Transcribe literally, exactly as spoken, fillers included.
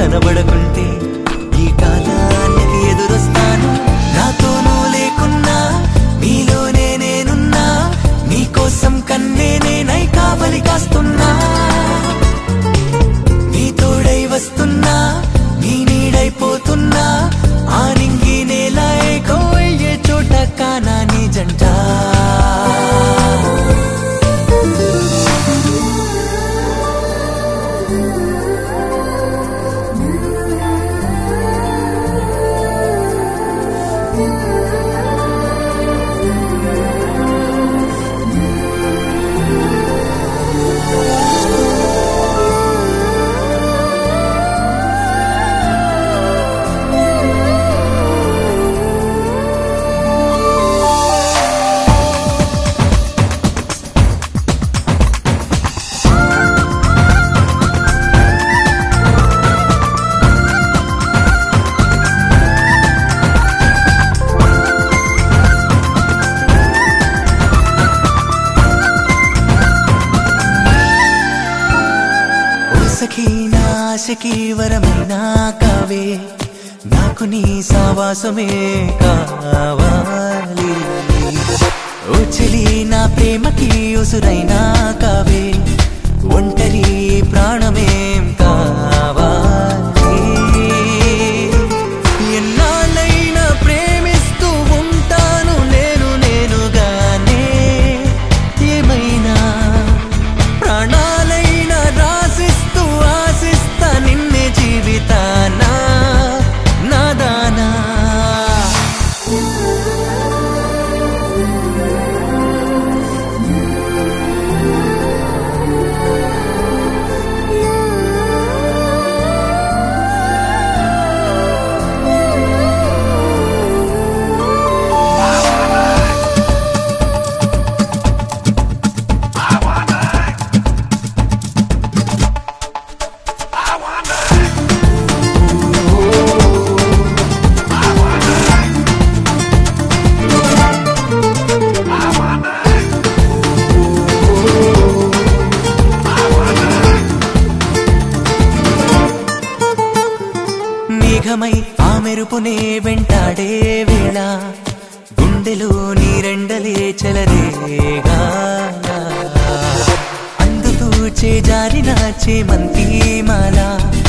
కనబడకుంటే ఈ కాలానికి ఎదురొస్తాను. నాతోనూ లేకున్నా నీలోనే నేనున్నా, నీకోసం కన్నే నేనై కావలి కాస్తున్నా. నీ తోడై వస్తున్నా, నీ నీడైపోతున్నా, ఆ నింగి నేల ఏకం అయ్యే చోట కానా నీ జంట. సఖీ నా ఆశకి వరమైనా కావే, నాకు నీ సావాసమే కావాలి. ఓ చెలి నా ప్రేమకి ఉసురైనా కావే, ఒంటరి ప్రాణమేం కావాలి. ఎన్నాళ్ళైనా ప్రేమిస్తూ ఉంటాను నేను నేనుగానే, ఏమైనా ప్రాణాలైనా రాసిస్తూ ఆశిస్తా నిన్నే జీవితానా నాదానా. మేఘమై ఆ మెరుపునే వెంటాడే వేళ, గుండెలో నీరెండలే చెలరేగా, అందుతూ చేజారిన చేమంతి మాల